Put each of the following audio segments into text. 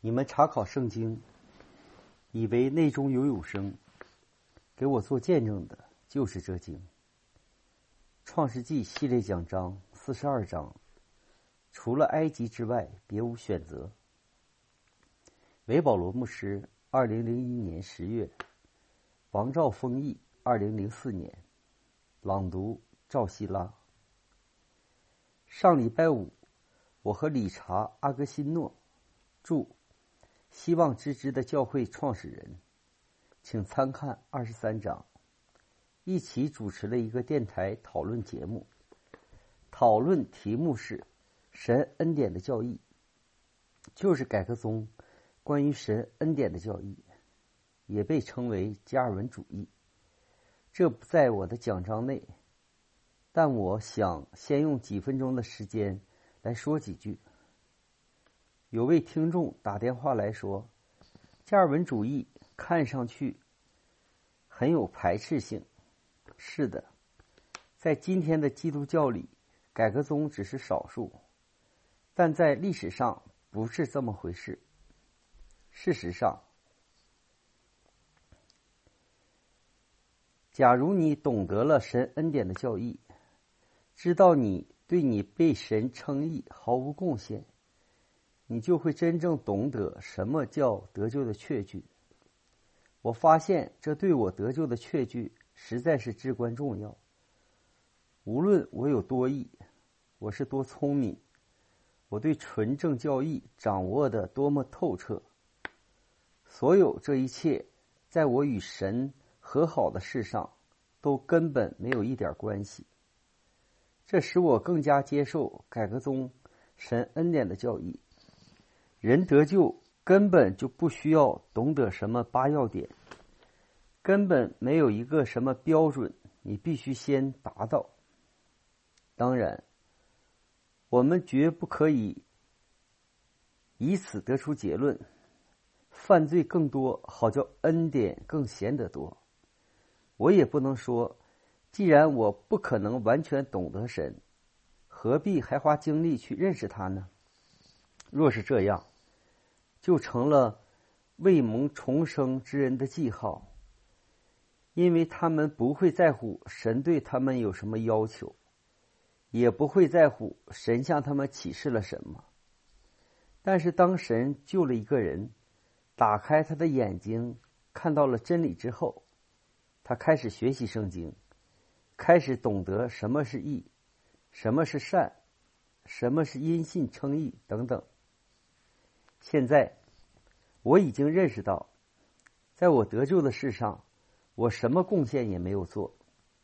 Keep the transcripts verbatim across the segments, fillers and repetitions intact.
你们查考圣经，以为内中有永生，给我做见证的就是这经。创世纪系列讲章四十二章，除了埃及之外，别无选择。韦保罗牧师，二零零一年十月，王兆丰译，二零零四年，朗读赵希拉。上礼拜五，我和理查·阿格辛诺著希望之枝的教会创始人，请参看二十三章，一起主持了一个电台讨论节目，讨论题目是神恩典的教义，就是改革宗关于神恩典的教义，也被称为加尔文主义。这不在我的讲章内，但我想先用几分钟的时间来说几句。有位听众打电话来说，加尔文主义看上去很有排斥性。是的，在今天的基督教里，改革宗只是少数，但在历史上不是这么回事。事实上，假如你懂得了神恩典的教义，知道你对你被神称义毫无贡献，你就会真正懂得什么叫得救的确据。我发现这对我得救的确据实在是至关重要。无论我有多义，我是多聪明，我对纯正教义掌握得多么透彻，所有这一切在我与神和好的事上都根本没有一点关系。这使我更加接受改革宗神恩典的教义。人得救根本就不需要懂得什么八要点，根本没有一个什么标准你必须先达到。当然，我们绝不可以以此得出结论，犯罪更多，好叫恩典更显得多。我也不能说，既然我不可能完全懂得神，何必还花精力去认识他呢？若是这样，就成了未蒙重生之人的记号，因为他们不会在乎神对他们有什么要求，也不会在乎神向他们启示了什么。但是当神救了一个人，打开他的眼睛，看到了真理之后，他开始学习圣经，开始懂得什么是义，什么是善，什么是因信称义等等。现在我已经认识到，在我得救的事上，我什么贡献也没有做。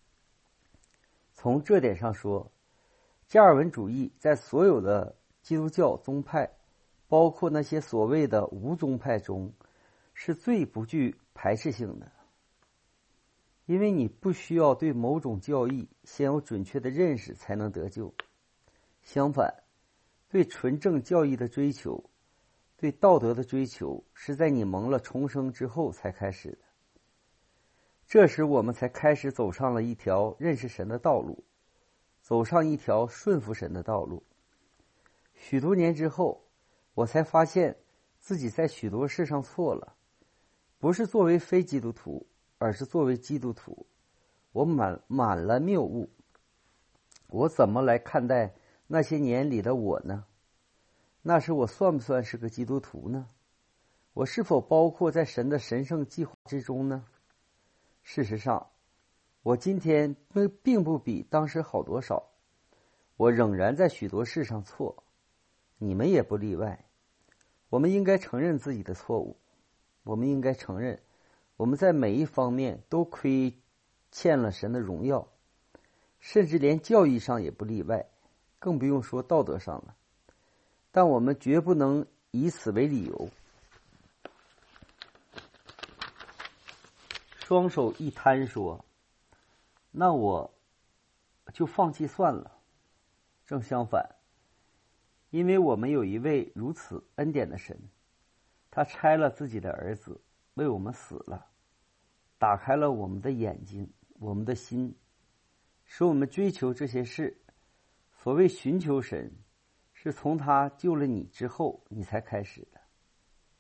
从这点上说，加尔文主义在所有的基督教宗派，包括那些所谓的无宗派中，是最不具排斥性的。因为你不需要对某种教义先有准确的认识才能得救。相反，对纯正教义的追求，对道德的追求，是在你蒙了重生之后才开始的。这时我们才开始走上了一条认识神的道路，走上一条顺服神的道路。许多年之后，我才发现自己在许多事上错了，不是作为非基督徒，而是作为基督徒，我满满了谬误。我怎么来看待那些年里的我呢？那时我算不算是个基督徒呢？我是否包括在神的神圣计划之中呢？事实上，我今天并不比当时好多少，我仍然在许多事上错，你们也不例外。我们应该承认自己的错误，我们应该承认我们在每一方面都亏欠了神的荣耀，甚至连教义上也不例外，更不用说道德上了。但我们绝不能以此为理由，双手一摊说，那我就放弃算了。正相反，因为我们有一位如此恩典的神，他差了自己的儿子为我们死了，打开了我们的眼睛，我们的心，使我们追求这些事。所谓寻求神，是从他救了你之后你才开始的。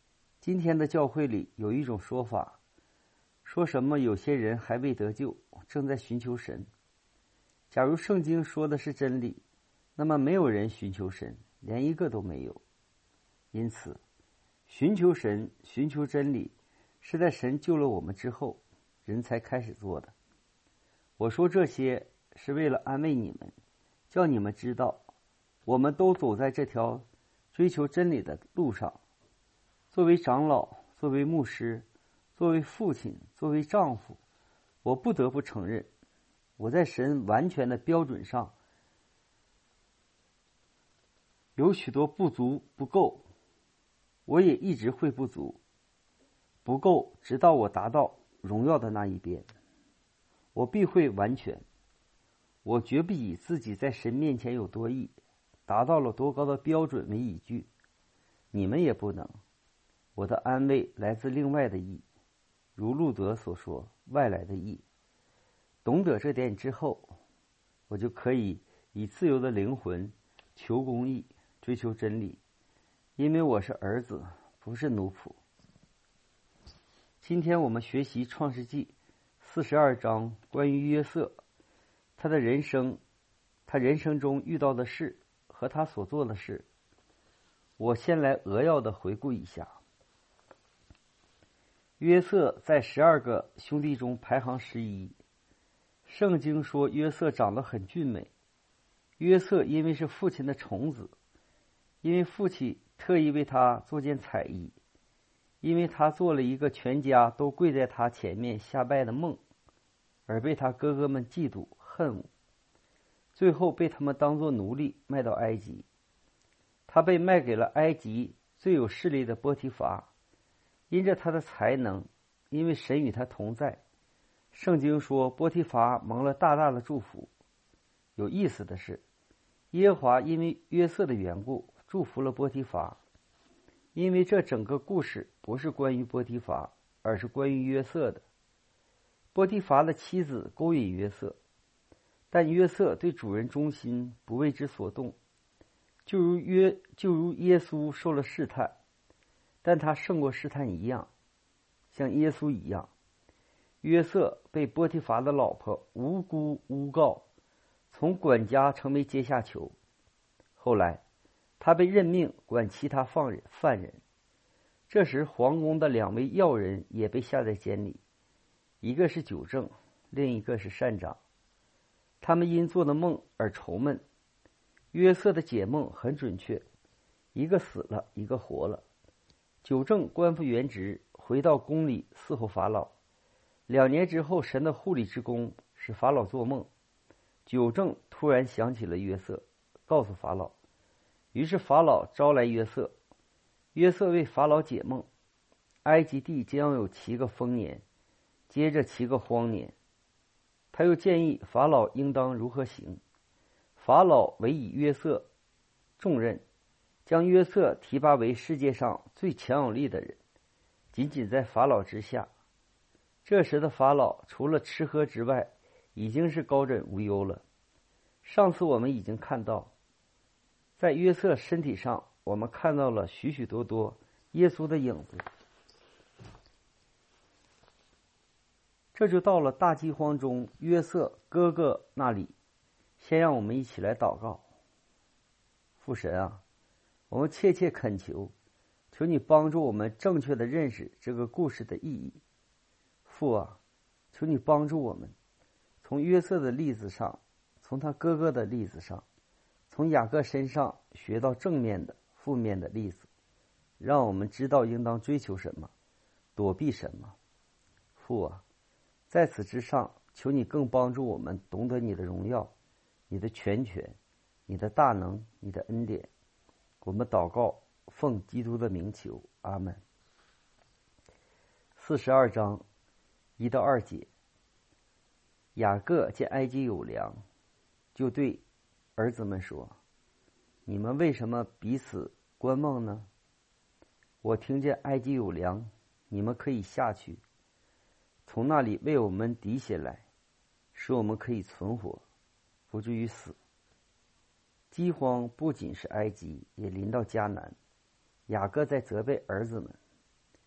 今天的教会里有一种说法，说什么有些人还未得救，正在寻求神。假如圣经说的是真理，那么没有人寻求神，连一个都没有。因此，寻求神、寻求真理，是在神救了我们之后，人才开始做的。我说这些是为了安慰你们，叫你们知道，我们都走在这条追求真理的路上。作为长老，作为牧师，作为父亲，作为丈夫，我不得不承认，我在神完全的标准上有许多不足不够，我也一直会不足不够，直到我达到荣耀的那一边，我必会完全。我绝不以自己在神面前有多义，达到了多高的标准为依据，你们也不能。我的安慰来自另外的义，如路德所说，外来的义。懂得这点之后，我就可以以自由的灵魂求公义，追求真理，因为我是儿子，不是奴仆。今天我们学习创世纪四十二章关于约瑟，他的人生，他人生中遇到的事和他所做的事。我先来扼要的回顾一下。约瑟在十二个兄弟中排行十一。圣经说约瑟长得很俊美。约瑟因为是父亲的宠子，因为父亲特意为他做件彩衣，因为他做了一个全家都跪在他前面下拜的梦，而被他哥哥们嫉妒恨恶，最后被他们当作奴隶卖到埃及。他被卖给了埃及最有势力的波提乏，因着他的才能，因为神与他同在，圣经说波提乏蒙了大大的祝福。有意思的是，耶和华因为约瑟的缘故祝福了波提乏，因为这整个故事不是关于波提乏，而是关于约瑟的。波提乏的妻子勾引约瑟，但约瑟对主人忠心，不为之所动，就如约就如耶稣受了试探，但他胜过试探一样，像耶稣一样。约瑟被波提乏的老婆无辜诬告，从管家成为阶下囚。后来他被任命管其他犯人犯人。这时皇宫的两位要人也被下在监里，一个是酒政，另一个是善长。他们因做的梦而愁闷。约瑟的解梦很准确，一个死了，一个活了。酒政官复原职，回到宫里伺候法老。两年之后，神的护理之功使法老做梦。酒政突然想起了约瑟，告诉法老。于是法老招来约瑟，约瑟为法老解梦。埃及地将有七个丰年，接着七个荒年。他又建议法老应当如何行。法老委以约瑟重任，将约瑟提拔为世界上最强有力的人，仅仅在法老之下。这时的法老除了吃喝之外，已经是高枕无忧了。上次我们已经看到，在约瑟身体上，我们看到了许许多多耶稣的影子。这就到了大饥荒中约瑟哥哥那里。先让我们一起来祷告。父神啊，我们切切恳求，求你帮助我们正确的认识这个故事的意义。父啊，求你帮助我们，从约瑟的例子上，从他哥哥的例子上，从雅各身上学到正面的、负面的例子，让我们知道应当追求什么，躲避什么。父啊，在此之上，求你更帮助我们懂得你的荣耀，你的全权，你的大能，你的恩典。我们祷告，奉基督的名求，阿们。四十二章一到二节。雅各见埃及有粮，就对儿子们说：你们为什么彼此观望呢？我听见埃及有粮，你们可以下去，从那里为我们抵血来，使我们可以存活，不至于死。饥荒不仅是埃及，也临到迦南。雅各在责备儿子们。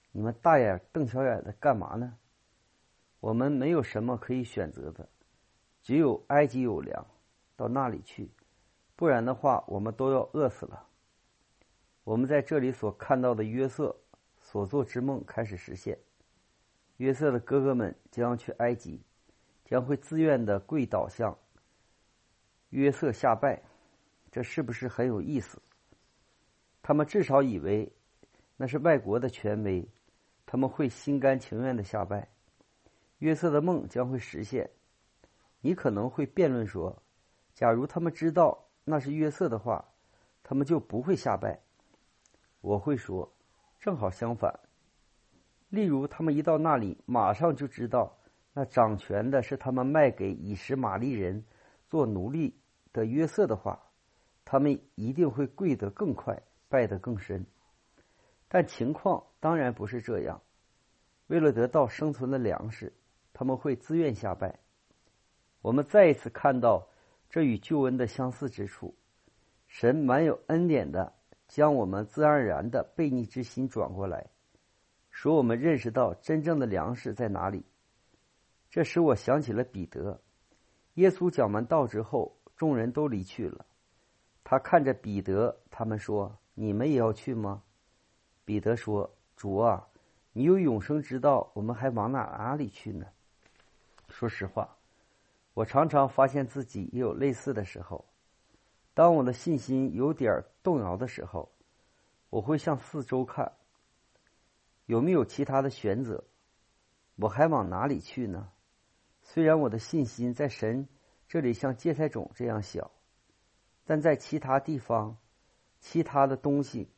你们大眼瞪小眼的干嘛呢？我们没有什么可以选择的，只有埃及有粮，到那里去，不然的话我们都要饿死了。我们在这里所看到的约瑟所做之梦开始实现，约瑟的哥哥们将去埃及，将会自愿的跪倒向约瑟下拜，这是不是很有意思？他们至少以为那是外国的权威，他们会心甘情愿的下拜。约瑟的梦将会实现。你可能会辩论说，假如他们知道那是约瑟的话，他们就不会下拜。我会说，正好相反。例如他们一到那里，马上就知道那掌权的是他们卖给以实玛利人做奴隶的约瑟的话，他们一定会跪得更快，拜得更深。但情况当然不是这样。为了得到生存的粮食，他们会自愿下拜。我们再一次看到这与救恩的相似之处。神满有恩典的将我们自然而然的悖逆之心转过来，使我们认识到真正的粮食在哪里。这使我想起了彼得。耶稣讲完道之后，众人都离去了。他看着彼得，他们说，你们也要去吗？彼得说，主啊，你有永生之道，我们还往哪哪里去呢？说实话，我常常发现自己也有类似的时候。当我的信心有点动摇的时候，我会向四周看，有没有其他的选择？我还往哪里去呢？虽然我的信心在神这里像芥菜种这样小，但在其他地方，其他的东西，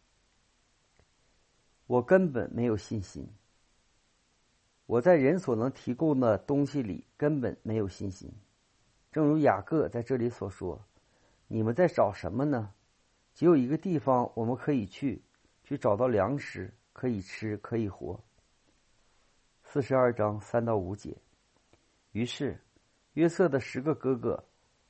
我根本没有信心。我在人所能提供的东西里根本没有信心。正如雅各在这里所说，你们在找什么呢？只有一个地方我们可以去，去找到粮食，可以吃，可以活。四十二章三到五节。于是约瑟的十个哥哥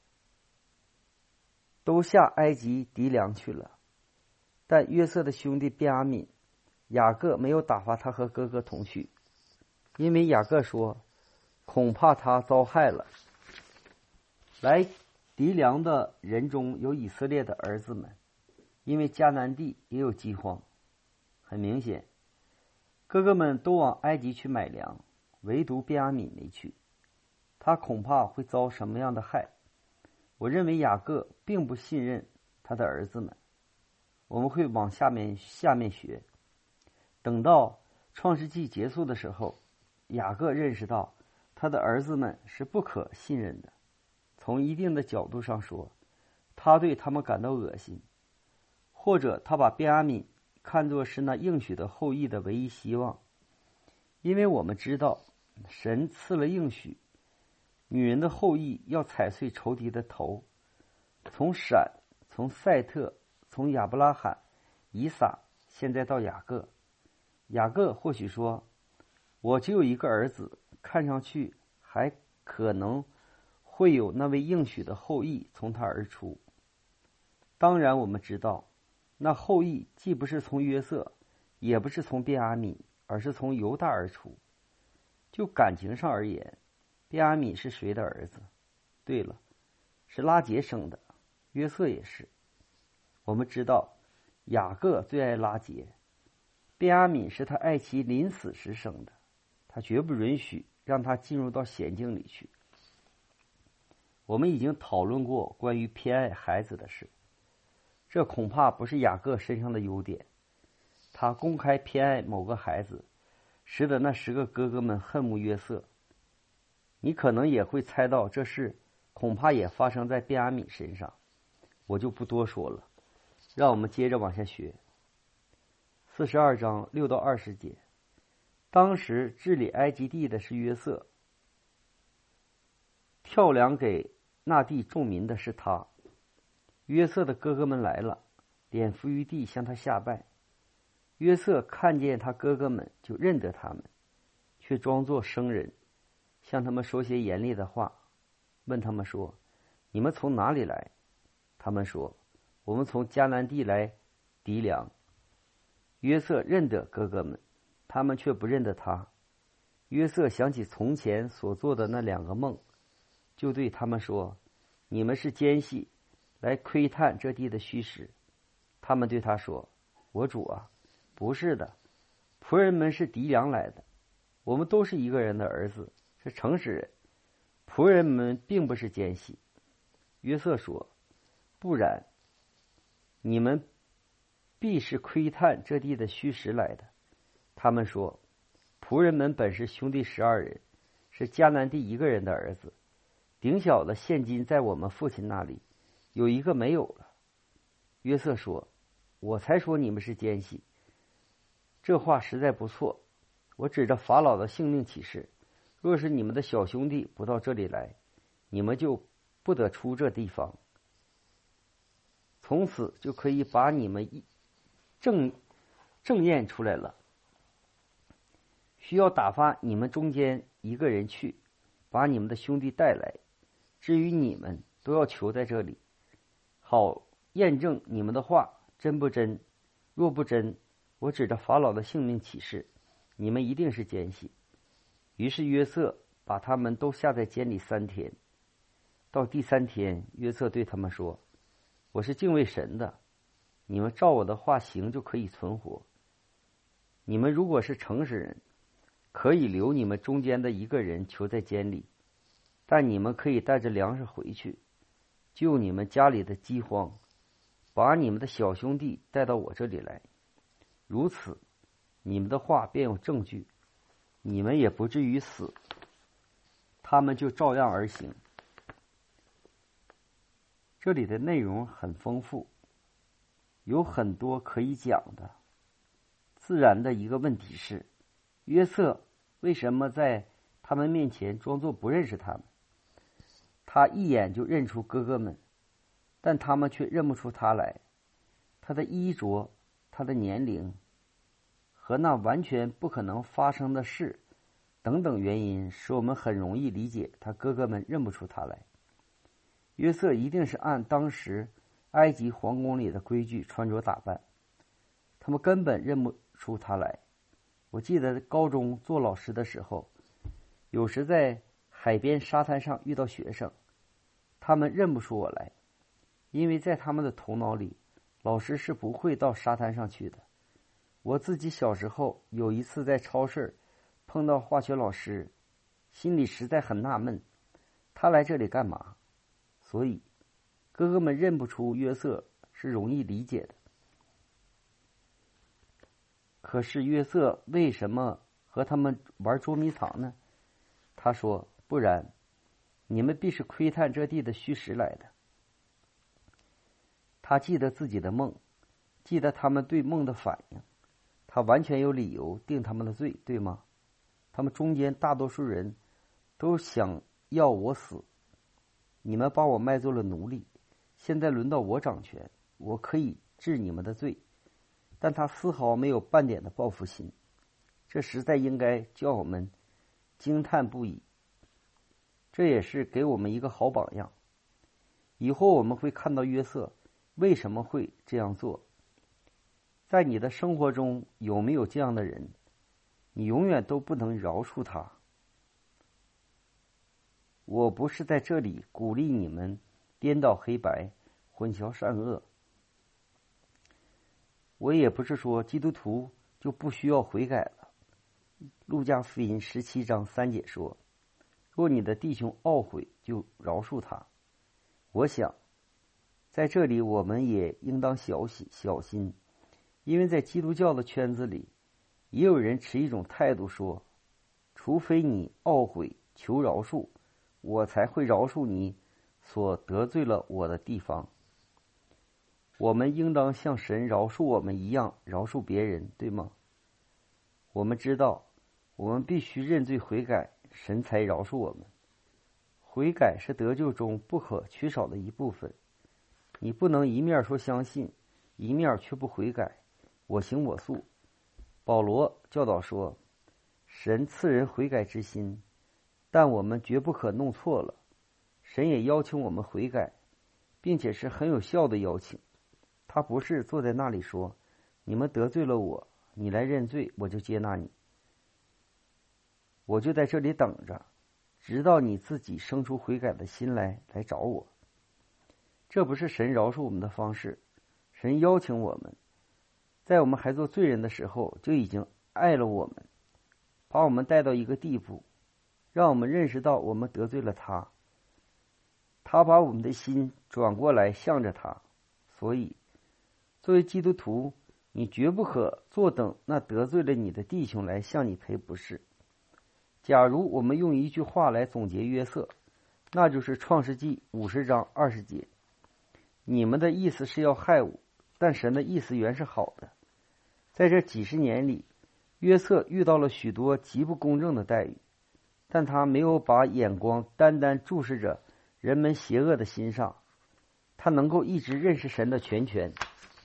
都下埃及籴粮去了，但约瑟的兄弟便雅悯、雅各没有打发他和哥哥同去，因为雅各说，恐怕他遭害了。来籴粮的人中有以色列的儿子们，因为迦南地也有饥荒。很明显，哥哥们都往埃及去买粮，唯独便雅悯没去，他恐怕会遭什么样的害。我认为雅各并不信任他的儿子们。我们会往下面下面学。等到创世纪结束的时候，雅各认识到他的儿子们是不可信任的。从一定的角度上说，他对他们感到恶心，或者他把便雅悯看作是那应许的后裔的唯一希望。因为我们知道神赐了应许，女人的后裔要踩碎仇敌的头。从闪，从赛特，从亚伯拉罕、以撒，现在到雅各。雅各或许说，我只有一个儿子，看上去还可能会有那位应许的后裔从他而出。当然我们知道，那后裔既不是从约瑟，也不是从便雅悯，而是从犹大而出。就感情上而言，便雅悯是谁的儿子？对了，是拉结生的，约瑟也是。我们知道雅各最爱拉结，便雅悯是他爱妻临死时生的，他绝不允许让他进入到险境里去。我们已经讨论过关于偏爱孩子的事，这恐怕不是雅各身上的优点。他公开偏爱某个孩子，使得那十个哥哥们恨恶约瑟。你可能也会猜到这事恐怕也发生在便雅悯身上，我就不多说了。让我们接着往下学。四十二章六到二十节。当时治理埃及地的是约瑟，跳粮给那地众民的是他。约瑟的哥哥们来了，脸伏于地向他下拜。约瑟看见他哥哥们，就认得他们，却装作生人，向他们说些严厉的话，问他们说，你们从哪里来？他们说，我们从迦南地来籴粮。约瑟认得哥哥们， 他们却不认得他。约瑟想起从前所做的那两个梦，就对他们说：你们是奸细，来窥探这地的虚实。他们对他说：我主啊，不是的，仆人们是敌粮来的，我们都是一个人的儿子，是诚实人，仆人们并不是奸细。约瑟说：不然，你们必是窥探这地的虚实来的。他们说：仆人们本是兄弟十二人，是迦南地一个人的儿子，顶小的现今在我们父亲那里，有一个没有了。约瑟说：我才说你们是奸细，这话实在不错。我指着法老的性命起誓，若是你们的小兄弟不到这里来，你们就不得出这地方，从此就可以把你们正正验出来了。需要打发你们中间一个人去，把你们的兄弟带来。至于你们，都要求在这里，好验证你们的话真不真。若不真，我指着法老的性命起誓，你们一定是奸细。于是约瑟把他们都下在监里三天。到第三天，约瑟对他们说：我是敬畏神的，你们照我的话行就可以存活。你们如果是诚实人，可以留你们中间的一个人囚在监里，但你们可以带着粮食回去，救你们家里的饥荒，把你们的小兄弟带到我这里来。如此，你们的话便有证据，你们也不至于死。他们就照样而行。这里的内容很丰富，有很多可以讲的。自然的一个问题是，约瑟为什么在他们面前装作不认识他们？他一眼就认出哥哥们，但他们却认不出他来。他的衣着，他的年龄，和那完全不可能发生的事等等原因，使我们很容易理解他哥哥们认不出他来。约瑟一定是按当时埃及皇宫里的规矩穿着打扮，他们根本认不出他来。我记得高中做老师的时候，有时在海边沙滩上遇到学生，他们认不出我来，因为在他们的头脑里，老师是不会到沙滩上去的。我自己小时候有一次在超市碰到化学老师，心里实在很纳闷，他来这里干嘛？所以哥哥们认不出约瑟是容易理解的。可是约瑟为什么和他们玩捉迷藏呢？他说：不然，你们必是窥探这地的虚实来的。他记得自己的梦，记得他们对梦的反应，他完全有理由定他们的罪，对吗？他们中间大多数人都想要我死，你们把我卖做了奴隶，现在轮到我掌权，我可以治你们的罪。但他丝毫没有半点的报复心，这实在应该叫我们惊叹不已。这也是给我们一个好榜样，以后我们会看到约瑟为什么会这样做。在你的生活中有没有这样的人，你永远都不能饶恕他？我不是在这里鼓励你们颠倒黑白，混淆善恶，我也不是说基督徒就不需要悔改了。路加福音十七章三节说：若你的弟兄懊悔，就饶恕他。我想在这里我们也应当小心小心，因为在基督教的圈子里，也有人持一种态度说，除非你懊悔求饶恕，我才会饶恕你所得罪了我的地方。我们应当像神饶恕我们一样饶恕别人，对吗？我们知道我们必须认罪悔改，神才饶恕我们。悔改是得救中不可缺少的一部分，你不能一面说相信，一面却不悔改，我行我素。保罗教导说，神赐人悔改之心，但我们绝不可弄错了。神也邀请我们悔改，并且是很有效的邀请。他不是坐在那里说，你们得罪了我，你来认罪，我就接纳你。 我就在这里等着，直到你自己生出悔改的心来来找我。这不是神饶恕我们的方式，神邀请我们，在我们还做罪人的时候就已经爱了我们，把我们带到一个地步，让我们认识到我们得罪了他，他把我们的心转过来向着他。所以作为基督徒，你绝不可坐等那得罪了你的弟兄来向你赔不是。假如我们用一句话来总结约瑟，那就是创世纪五十章二十节，你们的意思是要害我，但神的意思原是好的。在这几十年里，约瑟遇到了许多极不公正的待遇，但他没有把眼光单单注视着人们邪恶的心上，他能够一直认识神的全权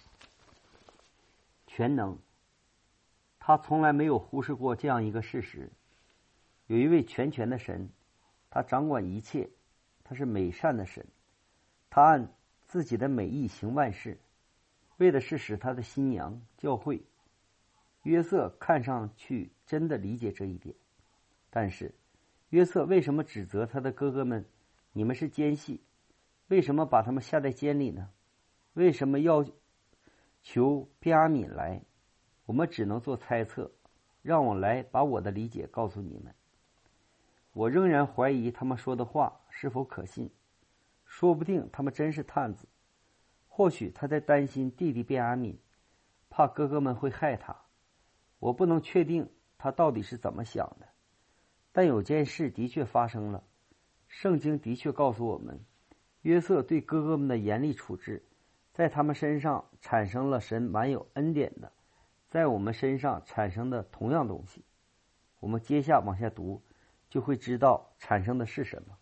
全能。他从来没有忽视过这样一个事实，有一位全权的神，他掌管一切，他是美善的神，他按自己的美意行万事，为的是使他的新娘教会。约瑟看上去真的理解这一点，但是约瑟为什么指责他的哥哥们，你们是奸细？为什么把他们下在监里呢？为什么要求便雅悯来？我们只能做猜测，让我来把我的理解告诉你们。我仍然怀疑他们说的话是否可信，说不定他们真是探子，或许他在担心弟弟便雅悯，怕哥哥们会害他。我不能确定他到底是怎么想的，但有件事的确发生了。圣经的确告诉我们，约瑟对哥哥们的严厉处置，在他们身上产生了神满有恩典的，在我们身上产生的同样东西。我们接下往下读，就会知道产生的是什么。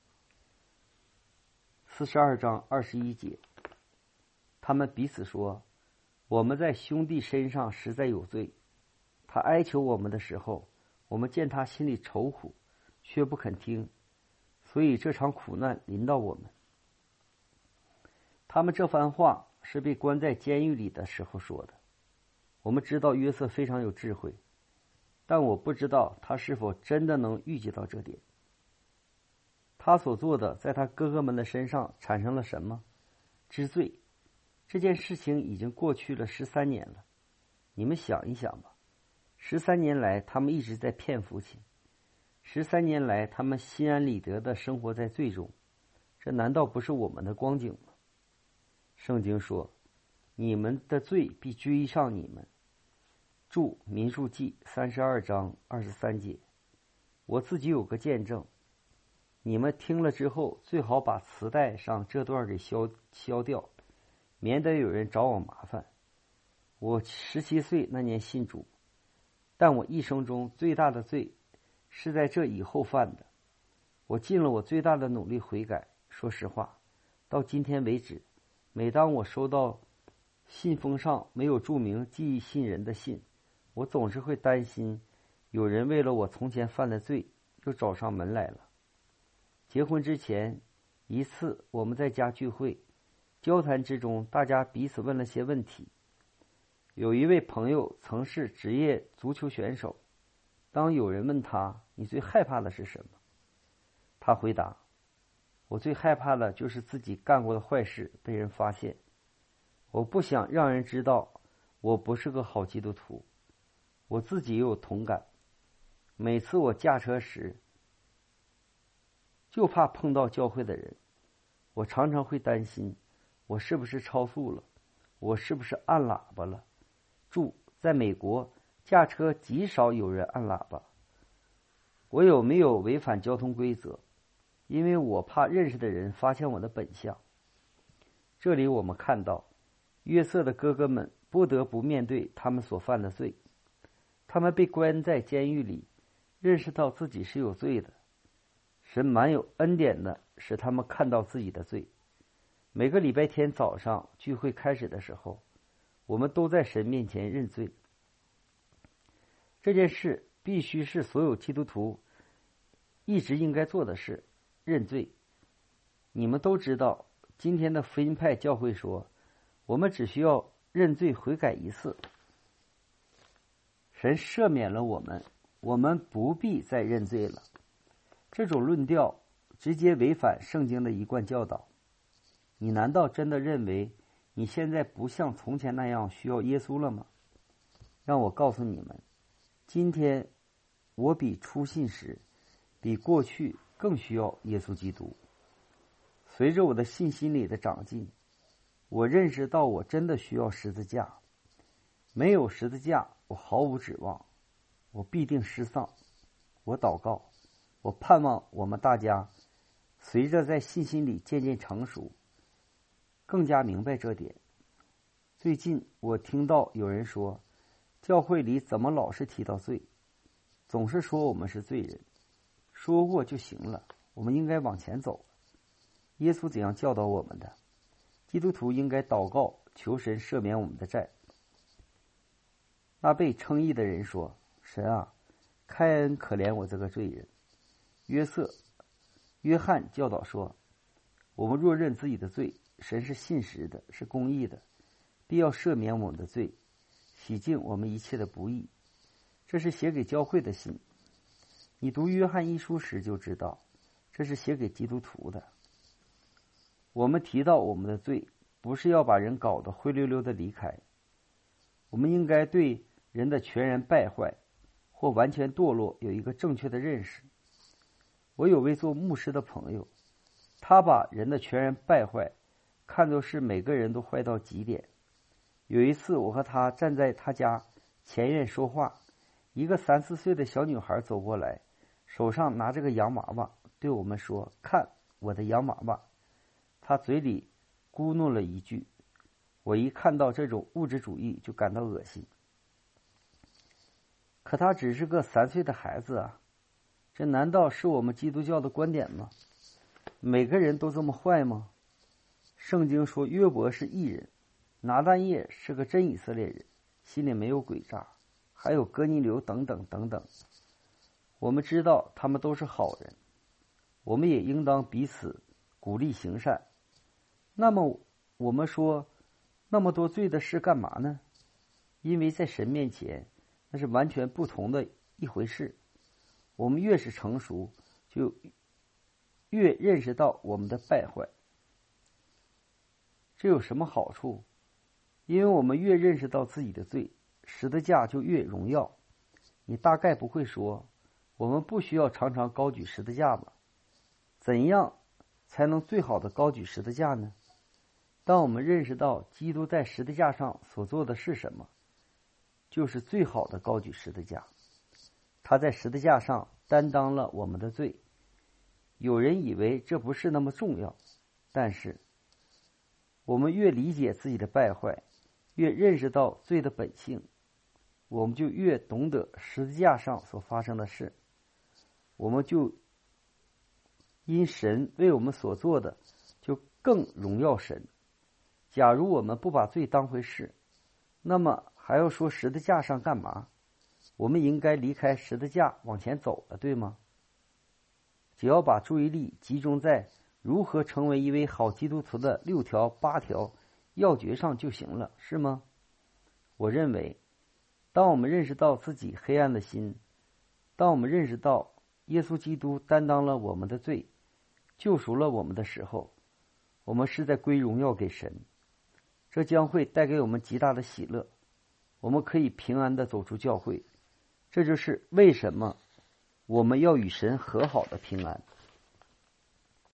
四十二章二十一节，他们彼此说，我们在兄弟身上实在有罪。他哀求我们的时候，我们见他心里愁苦，却不肯听，所以这场苦难临到我们。他们这番话是被关在监狱里的时候说的。我们知道约瑟非常有智慧，但我不知道他是否真的能预计到这点。他所做的在他哥哥们的身上产生了什么？知罪。这件事情已经过去了十三年了，你们想一想吧。十三年来他们一直在骗父亲，十三年来他们心安理得的生活在罪中，这难道不是我们的光景吗？圣经说，你们的罪必追上你们。注民数记三十二章二十三节。我自己有个见证，你们听了之后最好把磁带上这段给消消掉，免得有人找我麻烦。我十七岁那年信主，但我一生中最大的罪是在这以后犯的。我尽了我最大的努力悔改。说实话，到今天为止，每当我收到信封上没有注明寄信人的信，我总是会担心有人为了我从前犯的罪又找上门来了。结婚之前一次我们在家聚会，交谈之中大家彼此问了些问题。有一位朋友曾是职业足球选手，当有人问他，你最害怕的是什么？他回答，我最害怕的就是自己干过的坏事被人发现。我不想让人知道我不是个好基督徒。我自己也有同感，每次我驾车时就怕碰到教会的人，我常常会担心我是不是超速了，我是不是按喇叭了。注，在美国驾车极少有人按喇叭。我有没有违反交通规则？因为我怕认识的人发现我的本相。这里我们看到约瑟的哥哥们不得不面对他们所犯的罪，他们被关在监狱里，认识到自己是有罪的。神蛮有恩典的使他们看到自己的罪。每个礼拜天早上聚会开始的时候，我们都在神面前认罪。这件事必须是所有基督徒一直应该做的事，认罪。你们都知道，今天的福音派教会说，我们只需要认罪悔改一次，神赦免了我们， 我们不必再认罪了。这种论调直接违反圣经的一贯教导。你难道真的认为你现在不像从前那样需要耶稣了吗？让我告诉你们，今天我比初信时，比过去更需要耶稣基督。随着我的信心里的长进，我认识到我真的需要十字架。没有十字架，我毫无指望，我必定失丧。我祷告，我盼望我们大家随着在信心里渐渐成熟，更加明白这点。最近我听到有人说，教会里怎么老是提到罪，总是说我们是罪人，说过就行了，我们应该往前走。耶稣怎样教导我们的？基督徒应该祷告，求神赦免我们的债。那被称义的人说，神啊，开恩可怜我这个罪人。约瑟约翰教导说，我们若认自己的罪，神是信实的，是公义的，必要赦免我们的罪，洗净我们一切的不义。这是写给教会的信。你读约翰一书时就知道，这是写给基督徒的。我们提到我们的罪，不是要把人搞得灰溜溜的离开。我们应该对人的全然败坏或完全堕落有一个正确的认识。我有位做牧师的朋友，他把人的全然败坏看作是每个人都坏到极点。有一次我和他站在他家前院说话，一个三四岁的小女孩走过来，手上拿着个洋娃娃，对我们说，看我的洋娃娃。他嘴里咕哝了一句，我一看到这种物质主义就感到恶心。可他只是个三岁的孩子啊，这难道是我们基督教的观点吗？每个人都这么坏吗？圣经说约伯是义人，拿但业是个真以色列人，心里没有诡诈，还有哥尼流等等等等。我们知道他们都是好人，我们也应当彼此鼓励行善。那么我们说那么多罪的事干嘛呢？因为在神面前那是完全不同的一回事。我们越是成熟，就越认识到我们的败坏。这有什么好处？因为我们越认识到自己的罪，十字架就越荣耀。你大概不会说，我们不需要常常高举十字架吧？怎样才能最好的高举十字架呢？当我们认识到基督在十字架上所做的是什么，就是最好的高举十字架。他在十字架上担当了我们的罪。有人以为这不是那么重要，但是我们越理解自己的败坏，越认识到罪的本性，我们就越懂得十字架上所发生的事，我们就因神为我们所做的就更荣耀神。假如我们不把罪当回事，那么还要说十字架上干嘛？我们应该离开十字架往前走了，对吗？只要把注意力集中在如何成为一位好基督徒的六条八条要诀上就行了，是吗？我认为，当我们认识到自己黑暗的心，当我们认识到耶稣基督担当了我们的罪，救赎了我们的时候，我们是在归荣耀给神。这将会带给我们极大的喜乐，我们可以平安地走出教会。这就是为什么我们要与神和好的平安。